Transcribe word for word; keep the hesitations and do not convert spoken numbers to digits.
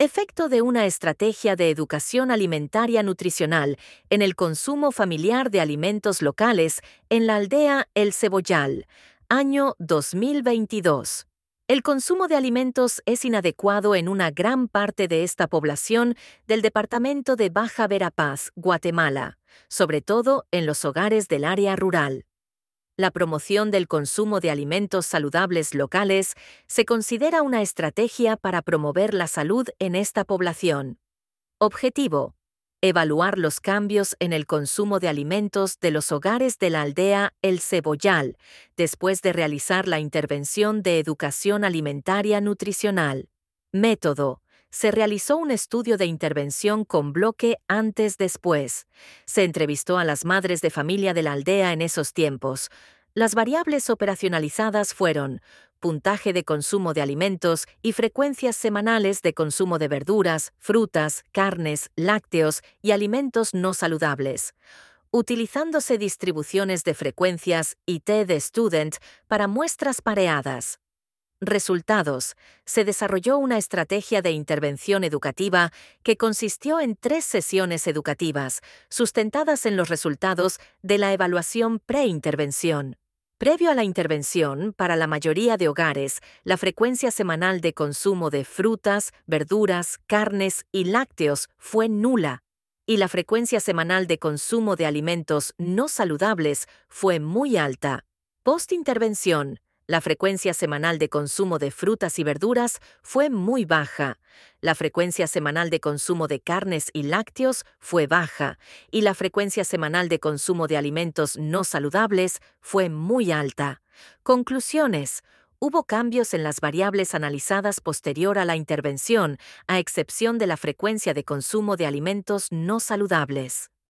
Efecto de una estrategia de educación alimentaria nutricional en el consumo familiar de alimentos locales en la aldea El Cebollal, año dos mil veintidós. El consumo de alimentos es inadecuado en una gran parte de esta población del departamento de Baja Verapaz, Guatemala, sobre todo en los hogares del área rural. La promoción del consumo de alimentos saludables locales se considera una estrategia para promover la salud en esta población. Objetivo: evaluar los cambios en el consumo de alimentos de los hogares de la aldea El Cebollal, después de realizar la intervención de educación alimentaria nutricional. Método: se realizó un estudio de intervención con bloque antes-después. Se entrevistó a las madres de familia de la aldea en esos tiempos. Las variables operacionalizadas fueron puntaje de consumo de alimentos y frecuencias semanales de consumo de verduras, frutas, carnes, lácteos y alimentos no saludables, utilizándose distribuciones de frecuencias y T de Student para muestras pareadas. Resultados: se desarrolló una estrategia de intervención educativa que consistió en tres sesiones educativas, sustentadas en los resultados de la evaluación preintervención. Previo a la intervención, para la mayoría de hogares, la frecuencia semanal de consumo de frutas, verduras, carnes y lácteos fue nula, y la frecuencia semanal de consumo de alimentos no saludables fue muy alta. Post-intervención, la frecuencia semanal de consumo de frutas y verduras fue muy baja, la frecuencia semanal de consumo de carnes y lácteos fue baja, y la frecuencia semanal de consumo de alimentos no saludables fue muy alta. Conclusiones: hubo cambios en las variables analizadas posterior a la intervención, a excepción de la frecuencia de consumo de alimentos no saludables.